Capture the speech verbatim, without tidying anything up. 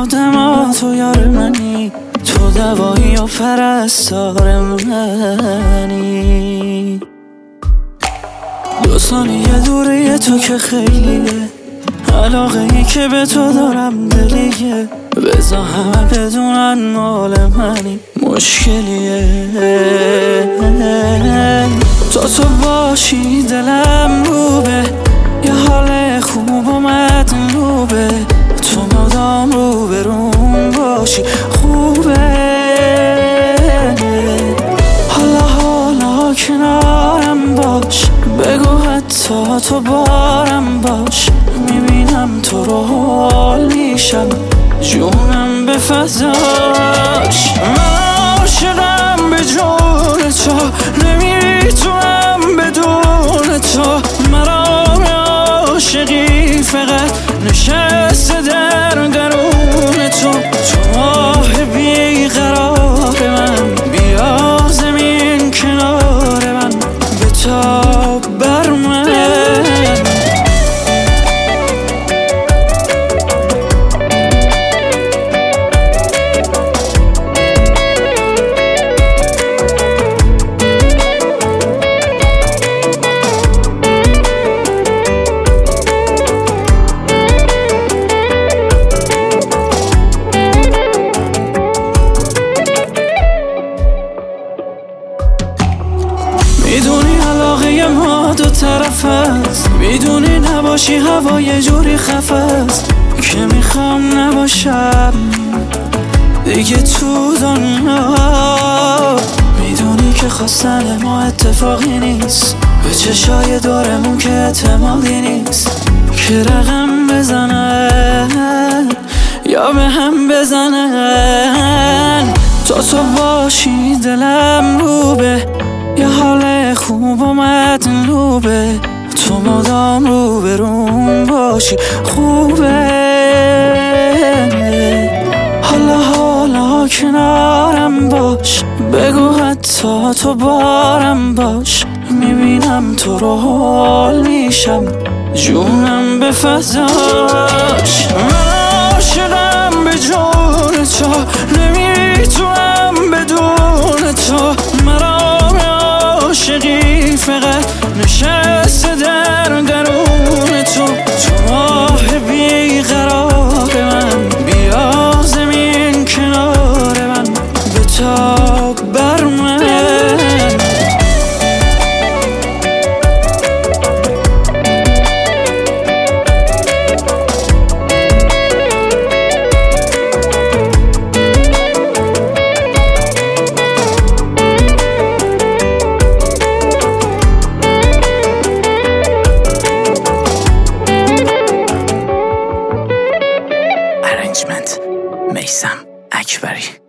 آدم تو یار منی، تو دوایی و پرستار منی. دو ثانیه دوره تو که خیلیه، علاقه ای که به تو دارم دلیه، بزا همه بدونن مال منی، مشکلیه. تا تو باشی دلم روبه، یه حال خوب و مطلوبه، تو مدام رو به روم باشی خوبه. حالا حالا کنارم باش، بگو حتی تو بارم باش، میبینم تو رو حال میشم، جونم به فضاش. من عاشقم به جون تو، نمیتونم بدون تو، مرا عاشقی فقط نشسته در درون تو. تو ماه بیقرار من، بیا زمین کنار من، بتاب بر من. میدونی علاقه ما دو طرف است، میدونی نباشی هوا یه جوری خفه است که میخوام نباشم دیگه تو دنیا. میدونی که خواستن ما اتفاقی نیست، به چشای دورمون که اعتمادی نیست، که رقم بزنن یا به هم بزنن. تا تو باشی دلم روبه، یه حال خوب و مطلوبه، تو مدام رو به روم باشی خوبه. حالا حالا کنارم باش، بگو حتی تو بارم باش، میبینم تو رو حال میشم، جونم به فضاش. من عاشقم به جون تو، نمیتونم بدون تو، مرا عاشقی فقط نشسته در درون تو. تو ماه بیقرار من، بیا زمین کنار من، بتاب بر من. میثم اکبری.